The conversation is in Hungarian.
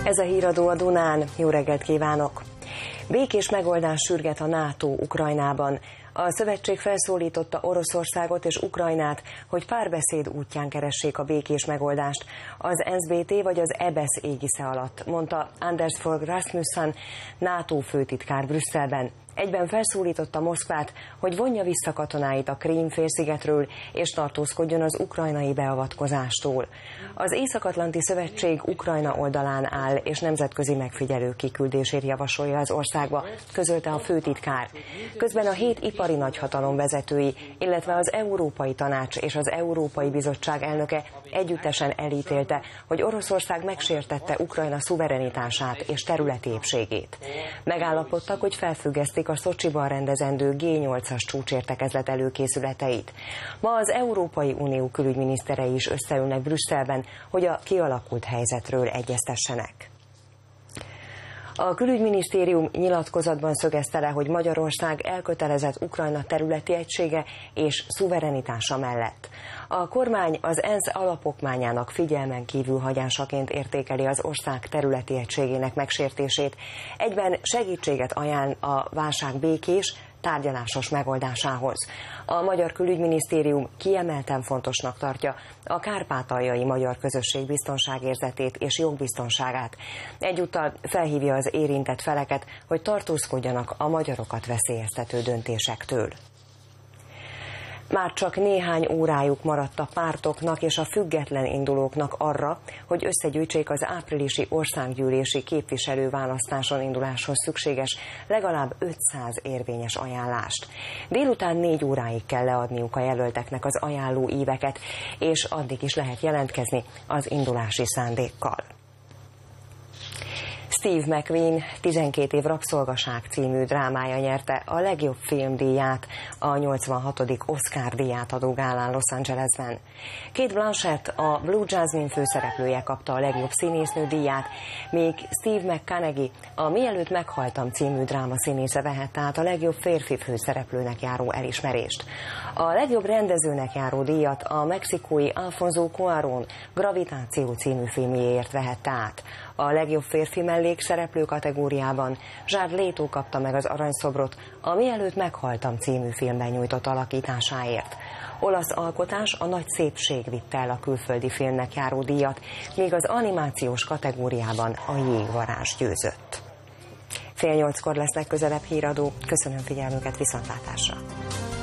Ez a híradó a Dunán. Jó reggelt kívánok! Békés megoldás sürget a NATO Ukrajnában. A szövetség felszólította Oroszországot és Ukrajnát, hogy párbeszéd útján keressék a békés megoldást az NSBT vagy az EBESZ égisze alatt, mondta Anders Fogh Rasmussen, NATO főtitkár Brüsszelben. Egyben felszólította Moszkvát, hogy vonja vissza katonáit a Krím-félszigetről és tartózkodjon az ukrajnai beavatkozástól. Az Észak-Atlanti Szövetség Ukrajna oldalán áll és nemzetközi megfigyelők kiküldését javasolja az országba, közölte a főtitkár. Közben a 7 ipari nagyhatalom vezetői, illetve az Európai Tanács és az Európai Bizottság elnöke együttesen elítélte, hogy Oroszország megsértette Ukrajna szuverenitását és területi épségét. Megállapodtak, hogy felfüggesztik a Szocsiban rendezendő G8-as csúcsértekezlet előkészületeit. Ma az Európai Unió külügyminiszterei is összeülnek Brüsszelben, hogy a kialakult helyzetről egyeztessenek. A külügyminisztérium nyilatkozatban szögezte le, hogy Magyarország elkötelezett Ukrajna területi egysége és szuverenitása mellett. A kormány az ENSZ alapokmányának figyelmen kívül hagyásaként értékeli az ország területi egységének megsértését, egyben segítséget ajánl a válság békés, tárgyalásos megoldásához. A magyar külügyminisztérium kiemelten fontosnak tartja a kárpátaljai magyar közösség biztonságérzetét és jogbiztonságát. Egyúttal felhívja az érintett feleket, hogy tartózkodjanak a magyarokat veszélyeztető döntésektől. Már csak néhány órájuk maradt a pártoknak és a független indulóknak arra, hogy összegyűjtsék az áprilisi országgyűlési képviselőválasztáson induláshoz szükséges legalább 500 érvényes ajánlást. Délután 4 óráig kell leadniuk a jelölteknek az ajánló íveket, és addig is lehet jelentkezni az indulási szándékkal. Steve McQueen 12 év rabszolgaság című drámája nyerte a legjobb filmdíját a 86. Oscar díját adó gálán Los Angelesben. Kate Blanchett, a Blue Jasmine főszereplője kapta a legjobb színésznő díját, míg Steve McConaughey a Mielőtt meghaltam című dráma színésze vehette át a legjobb férfi főszereplőnek járó elismerést. A legjobb rendezőnek járó díjat a mexikói Alfonso Cuarón Gravitáció című filmjéért vehette át. A legjobb férfi mellékszereplő kategóriában Jared Leto kapta meg az aranyszobrot a Mielőtt meghaltam című filmben nyújtott alakításáért. Olasz alkotás a Nagy szépség vitte el a külföldi filmnek járó díjat, míg az animációs kategóriában a Jégvarázs győzött. 7:30 lesz legközelebb híradó. Köszönöm figyelmüket, viszontlátásra!